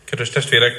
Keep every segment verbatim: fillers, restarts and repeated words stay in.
Kedves testvérek,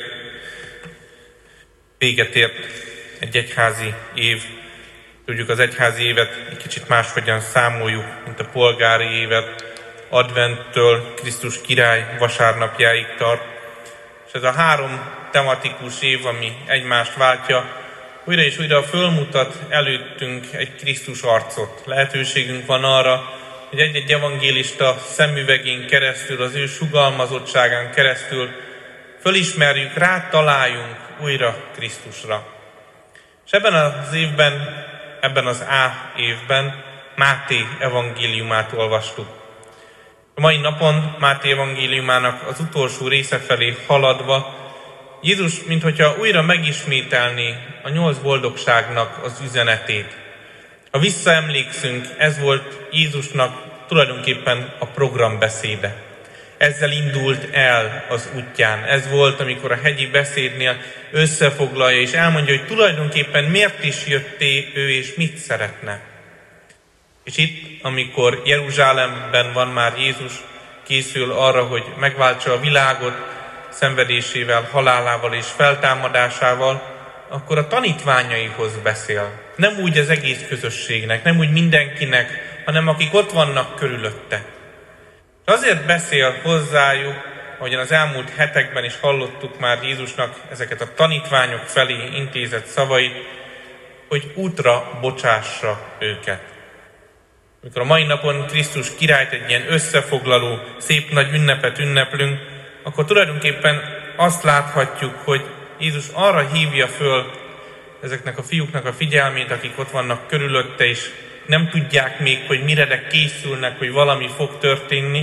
véget ért egy egyházi év. Tudjuk, az egyházi évet egy kicsit máshogyan számoljuk, mint a polgári évet. Adventtől Krisztus király vasárnapjáig tart. És ez a három tematikus év, ami egymást váltja, újra és újra fölmutat előttünk egy Krisztus arcot. Lehetőségünk van arra, hogy egy-egy evangélista szemüvegén keresztül, az ő sugalmazottságán keresztül fölismerjük, rátaláljunk újra Krisztusra. És ebben az évben, ebben az A évben Máté evangéliumát olvastuk. A mai napon Máté evangéliumának az utolsó része felé haladva Jézus, minthogyha újra megismételné a nyolc boldogságnak az üzenetét. Ha visszaemlékszünk, ez volt Jézusnak tulajdonképpen a programbeszéde. Ezzel indult el az útján. Ez volt, amikor a hegyi beszédnél összefoglalja, és elmondja, hogy tulajdonképpen miért is jött ő, és mit szeretne. És itt, amikor Jeruzsálemben van már Jézus, készül arra, hogy megváltsa a világot szenvedésével, halálával és feltámadásával, akkor a tanítványaihoz beszél. Nem úgy az egész közösségnek, nem úgy mindenkinek, hanem akik ott vannak körülötte. És azért beszél hozzájuk, ahogyan az elmúlt hetekben is hallottuk már Jézusnak ezeket a tanítványok felé intézett szavait, hogy útra bocsássa őket. Amikor a mai napon Krisztus királyt egy ilyen összefoglaló, szép nagy ünnepet ünneplünk, akkor tulajdonképpen azt láthatjuk, hogy Jézus arra hívja föl ezeknek a fiúknak a figyelmét, akik ott vannak körülötte, és nem tudják még, hogy mire de készülnek, hogy valami fog történni,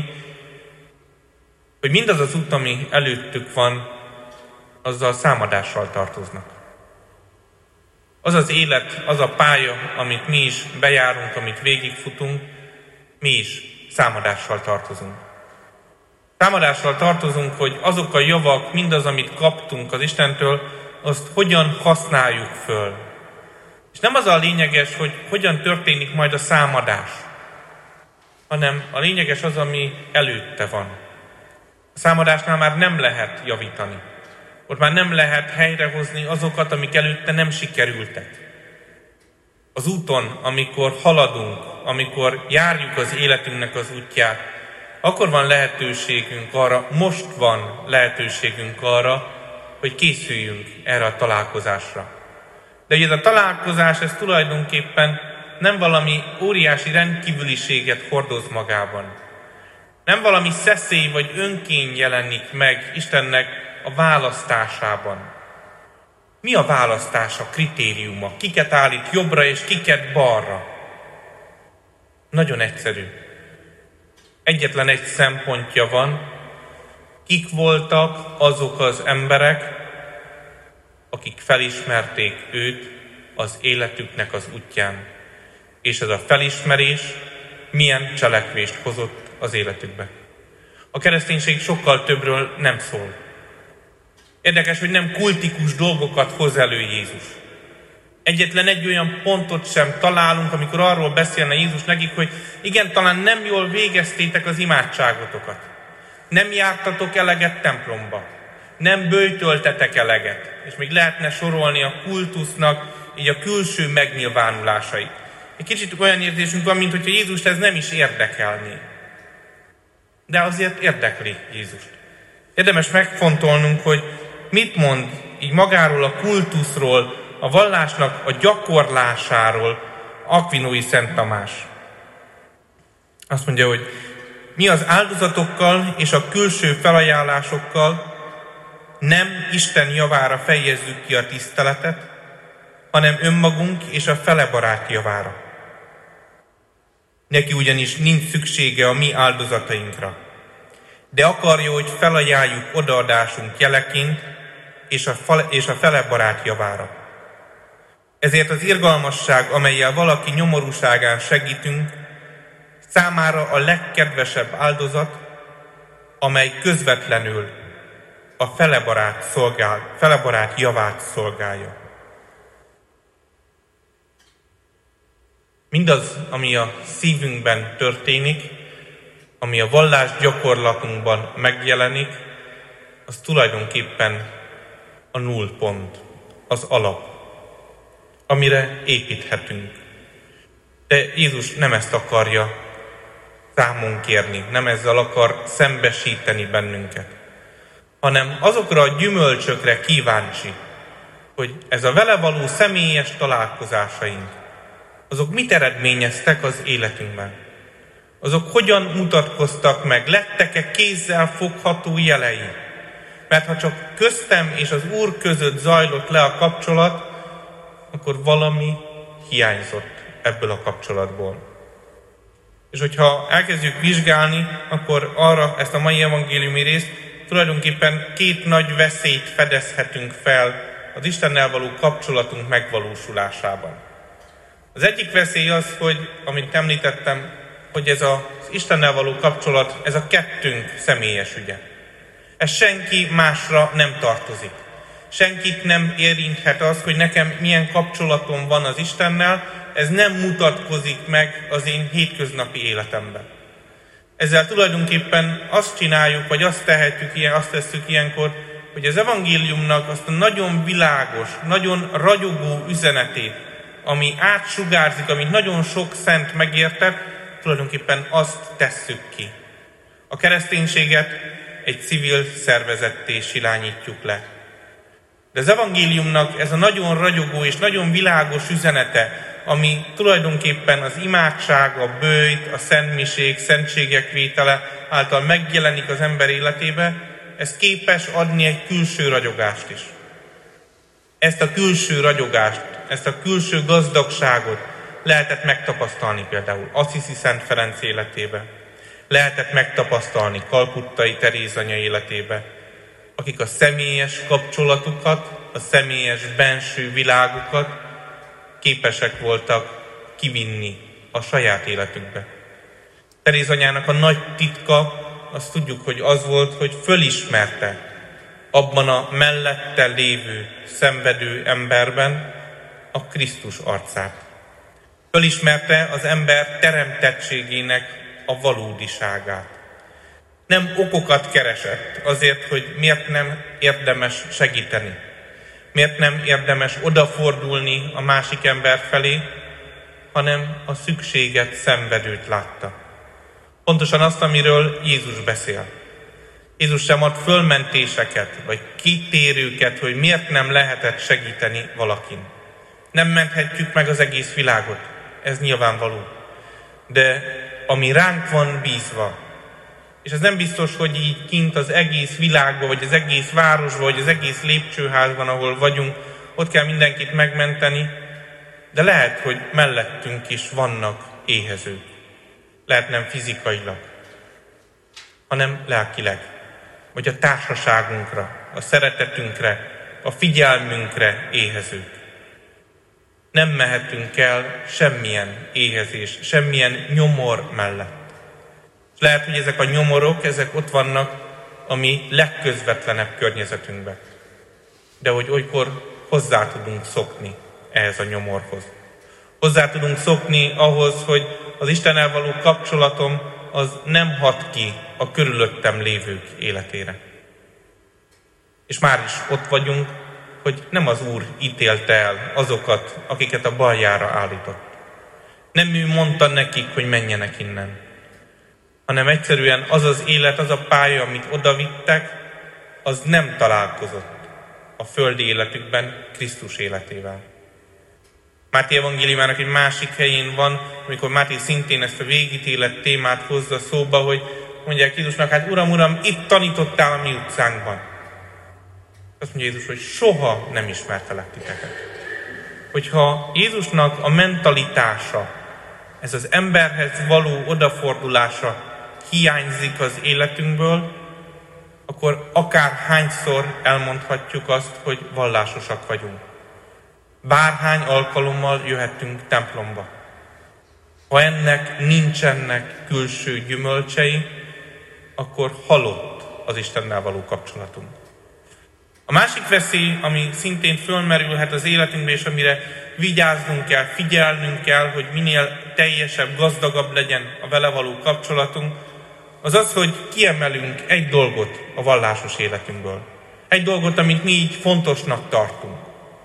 hogy mindaz az út, ami előttük van, azzal számadással tartoznak. Az az élet, az a pálya, amit mi is bejárunk, amit végigfutunk, mi is számadással tartozunk. Számadással tartozunk, hogy azok a javak, mindaz, amit kaptunk az Istentől, azt hogyan használjuk föl. És nem az a lényeges, hogy hogyan történik majd a számadás, hanem a lényeges az, ami előtte van. A számadásnál már nem lehet javítani. Ott már nem lehet helyrehozni azokat, amik előtte nem sikerültek. Az úton, amikor haladunk, amikor járjuk az életünknek az útját, akkor van lehetőségünk arra, most van lehetőségünk arra, hogy készüljünk erre a találkozásra. De ugye ez a találkozás, ez tulajdonképpen nem valami óriási rendkívüliséget hordoz magában. Nem valami szeszély vagy önkény jelenik meg Istennek a választásában. Mi a választás, a kritériuma? Kiket állít jobbra és kiket balra? Nagyon egyszerű. Egyetlen egy szempontja van, kik voltak azok az emberek, akik felismerték őt az életüknek az útján. És ez a felismerés milyen cselekvést hozott az életükbe. A kereszténység sokkal többről nem szól. Érdekes, hogy nem kultikus dolgokat hoz elő Jézus. Egyetlen egy olyan pontot sem találunk, amikor arról beszélne Jézus nekik, hogy igen, talán nem jól végeztétek az imádságotokat. Nem jártatok eleget templomba. Nem böjtöltetek eleget. És még lehetne sorolni a kultusznak így a külső megnyilvánulásait. Egy kicsit olyan érzésünk van, mint hogyha Jézust ez nem is érdekelné. De azért érdekli Jézust. Érdemes megfontolnunk, hogy mit mond így magáról a kultuszról, a vallásnak a gyakorlásáról Akvinói Szent Tamás. Azt mondja, hogy mi az áldozatokkal és a külső felajánlásokkal nem Isten javára fejezzük ki a tiszteletet, hanem önmagunk és a fele barát javára. Neki ugyanis nincs szüksége a mi áldozatainkra, de akarja, hogy felajánljuk odaadásunk jeleként és a, fele, és a fele barát javára. Ezért az irgalmasság, amellyel valaki nyomorúságán segítünk, számára a legkedvesebb áldozat, amely közvetlenül a fele barát, szolgál, fele barát javát szolgálja. Mindaz, ami a szívünkben történik, ami a vallás gyakorlatunkban megjelenik, az tulajdonképpen a nullpont, az alap, amire építhetünk. De Jézus nem ezt akarja számon kérni, nem ezzel akar szembesíteni bennünket, hanem azokra a gyümölcsökre kíváncsi, hogy ez a vele való személyes találkozásaink, azok mit eredményeztek az életünkben? Azok hogyan mutatkoztak meg? Lettek-e kézzel fogható jelei? Mert ha csak köztem és az Úr között zajlott le a kapcsolat, akkor valami hiányzott ebből a kapcsolatból. És hogyha elkezdjük vizsgálni, akkor arra ezt a mai evangéliumi részt tulajdonképpen két nagy veszélyt fedezhetünk fel az Istennel való kapcsolatunk megvalósulásában. Az egyik veszély az, hogy, amit említettem, hogy ez az Istennel való kapcsolat, ez a kettőnk személyes ügye. Ez senki másra nem tartozik. Senkit nem érinthet az, hogy nekem milyen kapcsolatom van az Istennel, ez nem mutatkozik meg az én hétköznapi életemben. Ezzel tulajdonképpen azt csináljuk, vagy azt tehetjük, ilyen, azt tesszük ilyenkor, hogy az evangéliumnak azt a nagyon világos, nagyon ragyogó üzenetét, ami átsugárzik, amit nagyon sok szent megértett, tulajdonképpen azt tesszük ki. A kereszténységet egy civil szervezetté silányítjuk le. De az evangéliumnak ez a nagyon ragyogó és nagyon világos üzenete, ami tulajdonképpen az imádság, a böjt, a szentmisék, szentségek vétele által megjelenik az ember életébe, ez képes adni egy külső ragyogást is. Ezt a külső ragyogást, ezt a külső gazdagságot lehetett megtapasztalni például Assisi Szent Ferenc életébe, lehetett megtapasztalni Kalkuttai Teréz anya életébe, akik a személyes kapcsolatukat, a személyes benső világukat képesek voltak kivinni a saját életükbe. Teréz anyának a nagy titka, azt tudjuk, hogy az volt, hogy fölismerte abban a mellette lévő, szenvedő emberben a Krisztus arcát. Fölismerte az ember teremtettségének a valódiságát. Nem okokat keresett azért, hogy miért nem érdemes segíteni, miért nem érdemes odafordulni a másik ember felé, hanem a szükséget, szenvedőt látta. Pontosan azt, amiről Jézus beszél. Jézus sem ad fölmentéseket, vagy kitérőket, hogy miért nem lehetett segíteni valakin. Nem menthetjük meg az egész világot, ez nyilvánvaló. De ami ránk van bízva, és ez nem biztos, hogy így kint az egész világban, vagy az egész városban, vagy az egész lépcsőházban, ahol vagyunk, ott kell mindenkit megmenteni, de lehet, hogy mellettünk is vannak éhezők. Lehet nem fizikailag, hanem lelkileg, vagy a társaságunkra, a szeretetünkre, a figyelmünkre éhezők. Nem mehetünk el semmilyen éhezés, semmilyen nyomor mellett. És lehet, hogy ezek a nyomorok, ezek ott vannak a mi legközvetlenebb környezetünkben. De hogy olykor hozzá tudunk szokni ehhez a nyomorhoz. Hozzá tudunk szokni ahhoz, hogy az Istennel való kapcsolatom az nem hat ki a körülöttem lévők életére. És már is ott vagyunk, hogy nem az Úr ítélte el azokat, akiket a baljára állított. Nem ő mondta nekik, hogy menjenek innen, hanem egyszerűen az az élet, az a pálya, amit odavittek, az nem találkozott a földi életükben Krisztus életével. Máté evangéliumának egy másik helyén van, amikor Máté szintén ezt a végítélet témát hozza szóba, hogy mondják Jézusnak, hát Uram, Uram, itt tanítottál a mi utcánkban. Azt mondja Jézus, hogy soha nem ismertelek titeket. Hogyha Jézusnak a mentalitása, ez az emberhez való odafordulása hiányzik az életünkből, akkor akár hányszor elmondhatjuk azt, hogy vallásosak vagyunk. Bárhány alkalommal jöhetünk templomba. Ha ennek nincsenek külső gyümölcsei, akkor halott az Istennel való kapcsolatunk. A másik veszély, ami szintén fölmerülhet az életünkbe, és amire vigyáznunk kell, figyelnünk kell, hogy minél teljesebb, gazdagabb legyen a vele való kapcsolatunk, az az, hogy kiemelünk egy dolgot a vallásos életünkből. Egy dolgot, amit mi így fontosnak tartunk.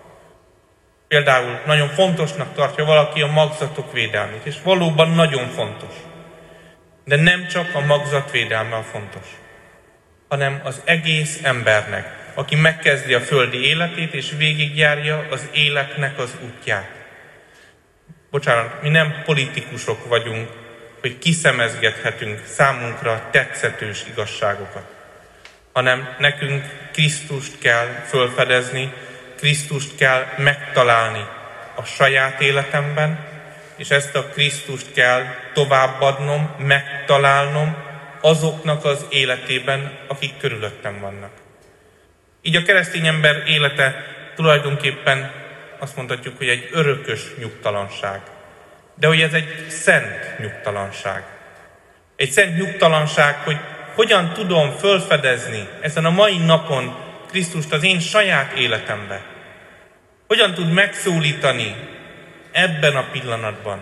Például nagyon fontosnak tartja valaki a magzatok védelmét, és valóban nagyon fontos. De nem csak a magzat védelme a fontos, hanem az egész embernek, aki megkezdi a földi életét, és végigjárja az életnek az útját. Bocsánat, mi nem politikusok vagyunk, hogy kiszemezgethetünk számunkra tetszetős igazságokat, hanem nekünk Krisztust kell fölfedezni, Krisztust kell megtalálni a saját életemben, és ezt a Krisztust kell továbbadnom, megtalálnom azoknak az életében, akik körülöttem vannak. Így a keresztény ember élete tulajdonképpen azt mondhatjuk, hogy egy örökös nyugtalanság. De hogy ez egy szent nyugtalanság. Egy szent nyugtalanság, hogy hogyan tudom fölfedezni ezen a mai napon Krisztust az én saját életembe. Hogyan tud megszólítani ebben a pillanatban.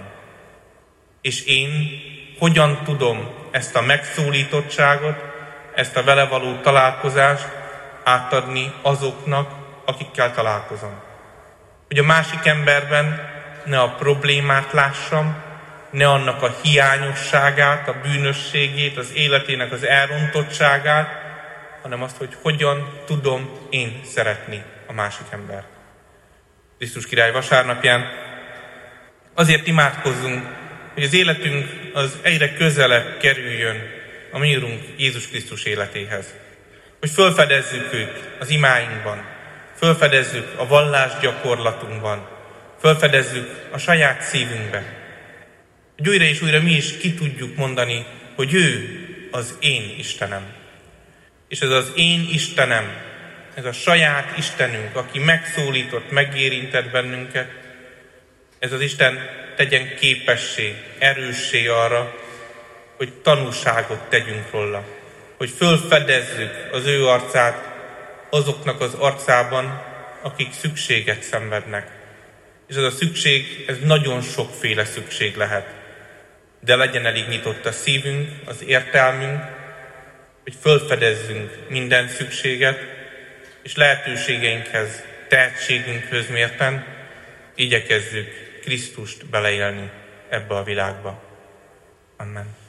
És én hogyan tudom ezt a megszólítottságot, ezt a vele való találkozást átadni azoknak, akikkel találkozom. Hogy a másik emberben ne a problémát lássam, ne annak a hiányosságát, a bűnösségét, az életének az elrontottságát, hanem azt, hogy hogyan tudom én szeretni a másik embert. Krisztus király vasárnapján azért imádkozzunk, hogy az életünk az egyre közelebb kerüljön a mi Urunk Jézus Krisztus életéhez. Hogy fölfedezzük őt az imáinkban, fölfedezzük a vallás gyakorlatunkban, fölfedezzük a saját szívünkben. Hogy újra és újra mi is ki tudjuk mondani, hogy ő az én Istenem. És ez az én Istenem, ez a saját Istenünk, aki megszólított, megérintett bennünket, ez az Isten tegyen képessé, erőssé arra, hogy tanúságot tegyünk róla, hogy fölfedezzük az ő arcát azoknak az arcában, akik szükséget szenvednek. És ez a szükség, ez nagyon sokféle szükség lehet. De legyen elég nyitott a szívünk, az értelmünk, hogy fölfedezzünk minden szükséget, és lehetőségeinkhez, tehetségünkhöz mérten igyekezzük Krisztust beleélni ebbe a világba. Amen.